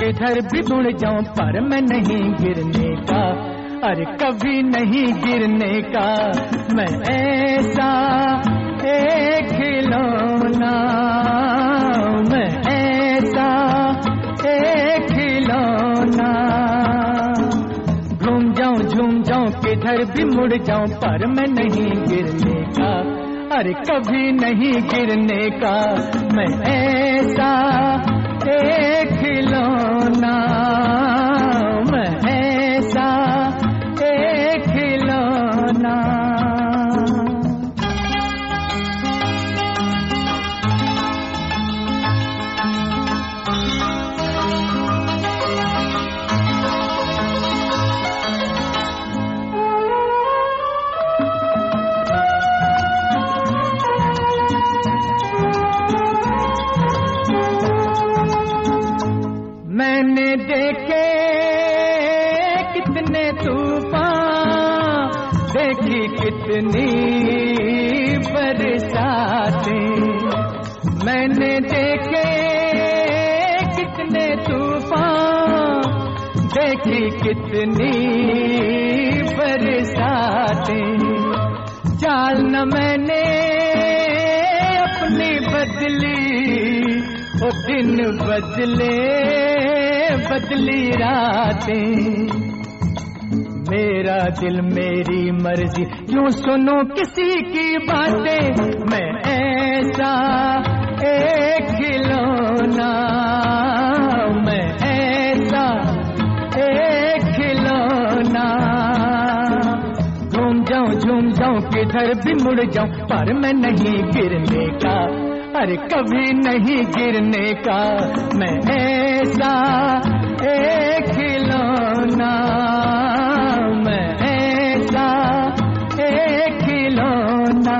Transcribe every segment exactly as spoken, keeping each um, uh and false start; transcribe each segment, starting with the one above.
किधर भी मुड़ जाऊं पर मैं नहीं गिरने का, अरे कभी नहीं गिरने का। मैं ऐसा एक खिलौना, मैं ऐसा एक खिलौना, घूम जाऊं झूम जाऊं किधर भी मुड़ जाऊं पर मैं नहीं गिरने का, अरे कभी नहीं गिरने का। मैं ऐसा एक खिलौना, मैं ऐसा एक खिलौना। मैंने देखे कितने तूफान, देखी कितनी बरसातें, मैंने देखे कितने तूफान, देखी कितनी बरसातें। चाल न मैंने अपनी बदली, वो दिन बदले बदली रातें, मेरा दिल मेरी मर्जी यूं सुनो किसी की बातें। मैं ऐसा एक खिलौना, मैं ऐसा एक खिलौना, घूम जाऊं झूम जाऊं किधर भी मुड़ जाऊं पर मैं नहीं गिरने का, अरे कभी नहीं गिरने का। मैं ऐसा एक खिलौना, मैं ऐसा एक खिलौना।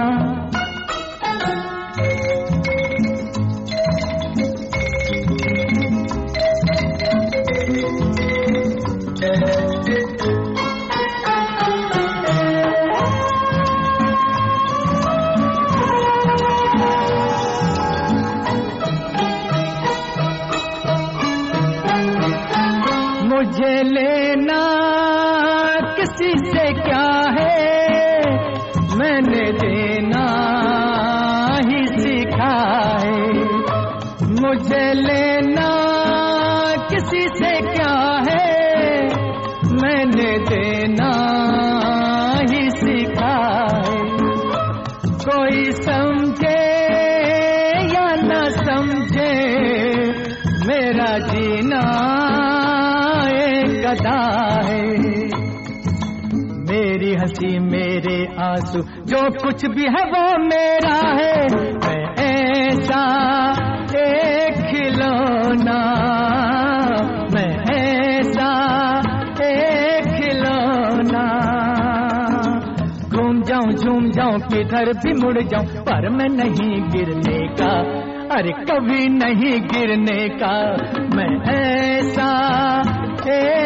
मुझे लेना किसी से क्या है, मैंने देना ही सीखा है। मुझे लेना किसी से क्या है, मैंने देना ही सीखा है। कोई समझे या न समझे मेरा जीना गदा है, मेरी हंसी मेरे आंसू जो कुछ भी है वो मेरा है। मैं ऐसा एक खिलौना, मैं ऐसा एक खिलौना, घूम जाऊं झूम जाऊं किधर भी मुड़ जाऊं पर मैं नहीं गिरने का, अरे कभी नहीं गिरने का। मैं ऐसा